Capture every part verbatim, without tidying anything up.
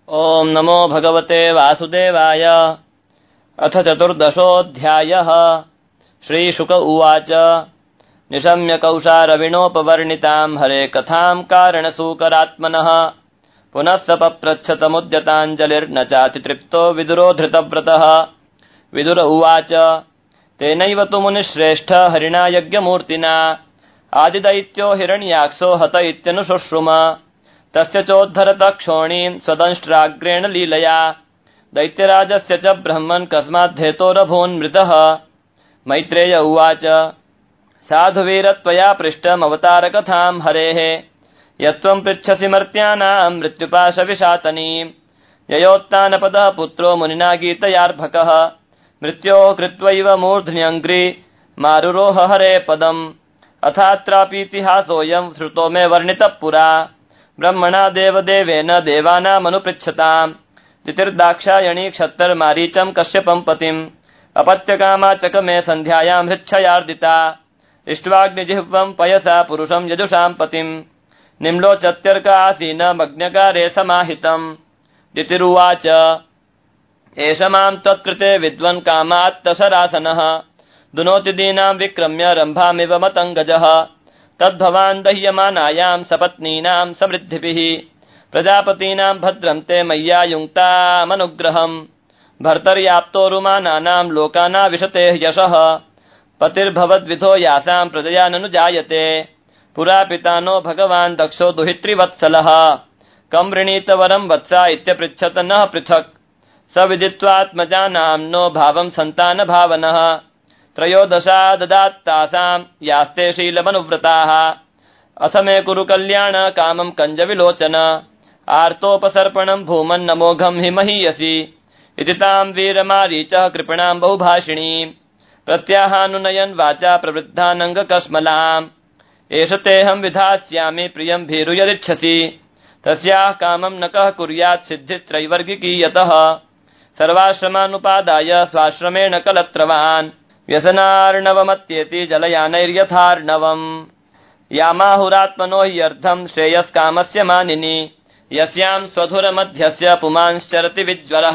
ओम नमो भगवते वासुदेवाय। अथ चतुर्दशोऽध्यायः। श्रीशुक उवाच निशम्य कौशारविणोपवर्णितां हरे कथां कारणसूकरात्मनः पुनः स पप्रच्छतमुद्यताञ्जलिर्न चातितृप्तो विदुरो धृतव्रतः। विदुर उवाच तेनैव तु मुनिश्रेष्ठ हरिणा यज्ञमूर्तिना आदिदैत्यो हिरण्याक्षो हत इत्यनुशुश्रुम। तस्य चोद्धरत क्षोणीं स्वदंष्ट्राग्रेण लीलया दैत्यराजस्य च ब्रह्मन् कस्माद्धेतोरभून्मृतः। मैत्रेय उवाच साधुवीरत्वया पृष्टमवतारकथां हरेः यत्त्वं पृच्छसि मर्त्यानां मृत्युपाशविशातनीं ययोत्तानपदः पुत्रो मुनिना गीतयार्भकः मृत्योः कृत्वैव मूर्ध्न्यङ्घ्रि मारुरोह हरे पदम् अथात्रापीतिहासोऽयं श्रुतो मे वर्णितः पुरा ब्रह्मणा देवदेवेन देवानामनुपृच्छताम् तितिर्दाक्षायणी क्षत्तर्मारीचं कश्यपं पतिम् अपत्यकामा चकमे सन्ध्यायां हृच्छयार्दिता इष्ट्वाग्निजिह्वं पयसा पुरुषं यजुषां पतिम् निम्लोचत्यर्क आसीन मग्नकारे समाहितम्। तितिरुवाच एष मां त्वत्कृते विद्वन् कामात्तशरासनः दुनोति दीनां विक्रम्य रम्भामिव मतङ्गजः तद्भवान् दह्यमानायां सपत्नीनां समृद्धिभिः प्रजापतीनां भद्रं ते मय्या युङ्क्तामनुग्रहम् भर्तर्याप्तोरुमानानां लोकानाविशते यशः पतिर्भवद्विधो यासां प्रजया ननु जायते पुरा पितानो भगवान् दक्षो दुहितृवत्सलः कं वृणीत वरं वत्सा इत्यपृच्छत नः पृथक् स विदित्वात्मजानाम्नो भावं सन्तान भावनः त्रयोदशा ददात्तासां यास्ते शीलमनुव्रताः अथ मे कुरु कल्याण कामं कञ्जविलोचन आर्तोपसर्पणं भूमन्नमोघं हि महीयसि इति तां वीरमारीचः कृपणां बहुभाषिणीं प्रत्याहानुनयन् वाचा प्रवृद्धानङ्गकश्मलाम् एष तेऽहं विधास्यामि प्रियं भीरु यदिच्छसि तस्याः कामं न कः कुर्यात् सिद्धिस्त्रैवर्गिकी यतः सर्वाश्रमानुपादाय स्वाश्रमेण कलत्रवान् व्यसनार्णवमत्येति जलयानैर्यथार्णवम् यामाहुरात्मनो ह्यर्थं श्रेयस्कामस्य मानिनी यस्यां स्वधुरमध्यस्य पुमांश्चरति विज्वरः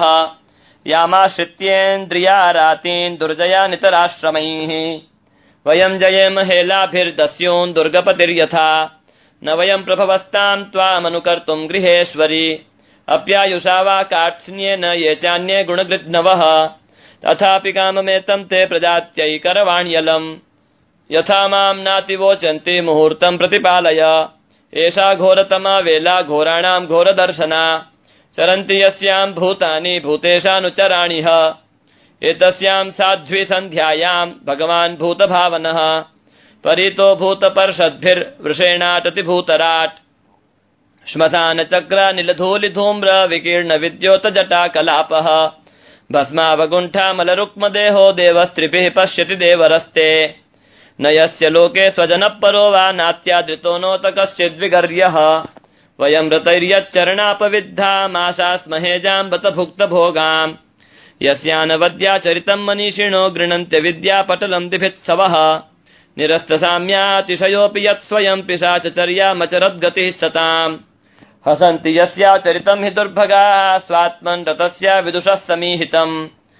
यामाश्रित्येन्द्रियारातीन् दुर्जया नितराश्रमैः वयं जयेम हेलाभिर्दस्यून् दुर्गपतिर्यथा न वयं प्रभवस्तां त्वामनुकर्तुं गृहेश्वरि अप्यायुषा वा काठिन्येन ये चान्ये गुणगृध्नवः तथापि काममेतं ते प्रजात्यैकरवाण्यलम् यथा मां नातिवोचन्ति मुहूर्तं प्रतिपालय एषा घोरतमा वेला घोराणां घोरदर्शना चरन्ति यस्यां भूतानि भूतेशानुचराणिह एतस्यां साध्वी सन्ध्यायां भगवान् भूतभावनः परितो भूतपर्षद्भिर्वृषेणाटति भूतराट् श्मशानचक्र निलधूलिधूम्र विकीर्ण विद्योत जटा कलापः भस्मावगुण्ठामलरुक्मदेहो देवस्त्रिभिः पश्यति देवरस्ते न यस्य लोके स्वजनः परो वा नात्यादृतो नोत कश्चिद्विगर्यः वयं रतैर्यच्चरणापविद्धामाशास्महे जाम्बत भुक्तभोगाम् यस्यानवद्याचरितं मनीषिणो गृह्णन्त्य विद्यापटलं दिभित्सवः निरस्तसाम्यातिशयोऽपि यत् स्वयं पिशाचचर्यामचरद्गतिः सताम् हसन्ति यस्याचरितं हि दुर्भगाः स्वात्मन् रतस्य विदुषः समीहितम्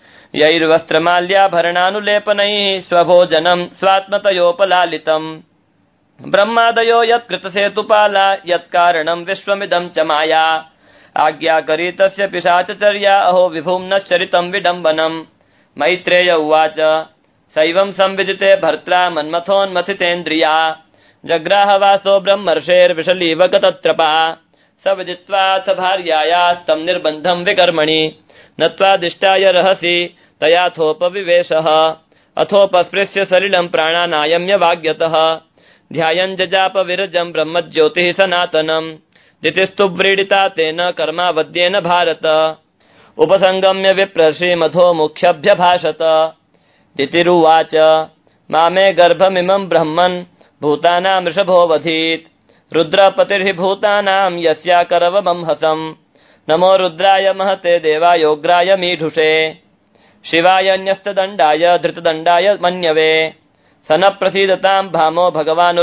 यैर्वस्त्रमाल्याभरणानुलेपनैः स्वभोजनं स्वात्मतयोपलालितम् ब्रह्मादयो यत्कृतसेतुपाला यत्कारणं विश्वमिदं च माया आज्ञाकरी तस्य पिशाचचर्या अहो विभुम्नश्चरितं विडम्बनम्। मैत्रेय उवाच सैवं संविदिते भर्त्रा मन्मथोन्मथितेन्द्रिया जग्राहवासो ब्रह्मर्षेर्विषलीव गतत्रपा स विदित्वाथ भार्यायास्तं निर्बन्धं विकर्मणि नत्वादिष्टाय रहसि तयाथोपविवेशः अथोपस्पृश्य सलिलं प्राणानायम्य वाग्यतः ध्यायन् जजाप विरजं ब्रह्मज्योतिः सनातनम् दितिस्तु व्रीडिता तेन कर्मावद्येन भारत उपसंगम्य विप्रर्षि मधो मुख्यभ्यभाषत। दितिरुवाच मामे गर्भमिमं ब्रह्मन् भूतानां वृषभोऽवधीत् रुद्रपतिर्हि भूतानां यस्या करवमंहसम् नमो रुद्राय महते देवायोग्राय मीढुषे शिवाय न्यस्तदण्डाय धृतदण्डाय मन्यवे स न प्रसीदतां भामो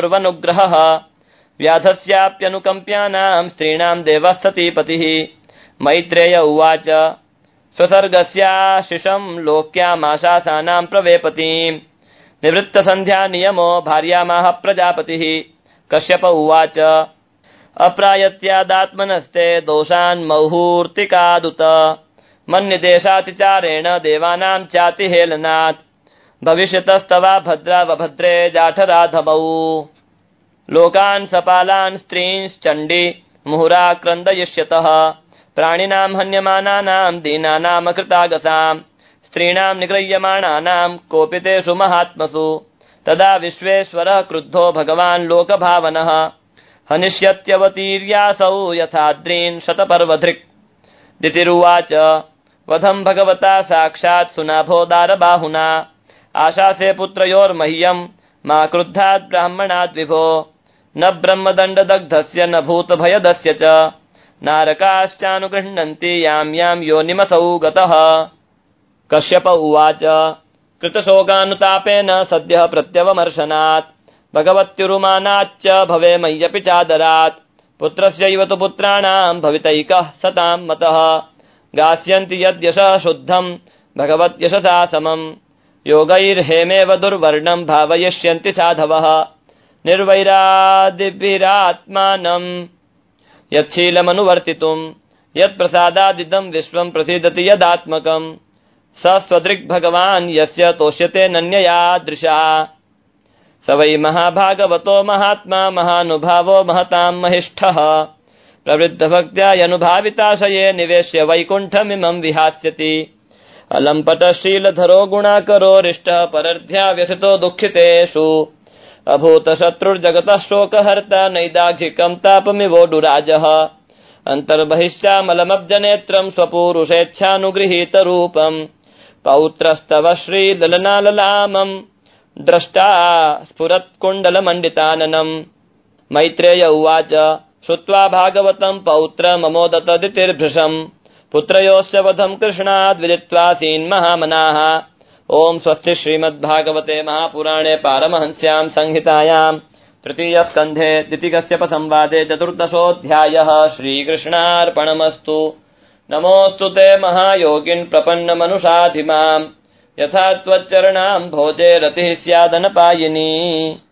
भगवानुर्वनुग्रहः व्याधस्याप्यनुकम्प्यानां स्त्रीणां देवः सतीपतिः मैत्रेय उवाच स्वसर्गस्याशिषं लोक्यामाशासानां प्रवेपतीम् निवृत्तसन्ध्या नियमो भार्यामाह प्रजापतिः। कश्यप उवाच अप्रायत्यादात्मनस्ते दोषान् मौहूर्तिकादुत मन्यदेशातिचारेण देवानां चातिहेलनात् भविष्यतस्तवा भद्रावभद्रे जाठराधमौ लोकान् सपालान् स्त्रींश्चण्डी मुहुरा क्रन्दयिष्यतः प्राणिनां हन्यमानानां दीनानामकृतागसां स्त्रीणां निगृह्यमाणानां कोपितेषु महात्मसु तदा विश्वेश्वरः क्रुद्धो भगवान् लोकभावनः हनिष्यत्यवतीर्यासौ यथाद्रीन् शतपर्वधृक्। दितिरुवाच वधं भगवता साक्षात् सुनाभोदारबाहुना आशासे पुत्रयोर्मह्यं मा क्रुद्धात् ब्राह्मणाद् विभो न ब्रह्मदण्डदग्धस्य न भूतभयदस्य च नारकाश्चानुगृह्णन्ति यां यां योनिमसौ गतः। कश्यप उवाच कृतशोकानुतापेन सद्यः प्रत्यवमर्शनात् भगवत्युरुमानाच्च भवे मय्यपि चादरात् पुत्रस्यैव तु पुत्राणां भवितैकः सतां मतः गास्यन्ति यद्यशः शुद्धं भगवत्यशसा समम् योगैर्हेमेव दुर्वर्णं भावयिष्यन्ति साधवः निर्वैरादिभिरात्मानं यच्छीलमनुवर्तितुं यत्प्रसादादिदं विश्वं प्रसीदति यदात्मकं स स्वदृग्भगवान् यस्य तोष्यते नन्ययादृशा स वै महाभागवतो महात्मा महानुभावो महतां महिष्ठः प्रवृद्धभक्त्या यनुभाविताशये निवेश्य वैकुण्ठमिमं विहास्यति अलम्पटशीलधरो गुणाकरो रिष्टः परर्ध्या व्यथितो दुःखितेषु अभूतशत्रुर्जगतः शोकहर्ता नैदाघिकं तापमिवोडुराजः अन्तर्बहिश्चामलमब्जनेत्रं स्वपूरुषेच्छानुगृहीतरूपं पौत्रस्तव श्रीललनाललामं द्रष्टा स्फुरत्कुण्डलमण्डिताननम्। मैत्रेय उवाच श्रुत्वा भागवतं पौत्रममोदत दितिर्भृशम् पुत्रयोश्च वधं कृष्णाद् विदित्वा सीन्महामनाः। ओम स्वस्ति श्रीमद्भागवते महापुराणे पारमहंस्यां संहितायां तृतीयस्कन्धे दितिकश्यप संवादे चतुर्दशोऽध्यायः। श्रीकृष्णार्पणमस्तु। नमोऽस्तु ते महायोगिन् प्रपन्नमनुषाधिमाम् यथा त्वच्चरणां भोजे रतिः स्यादनपायिनी।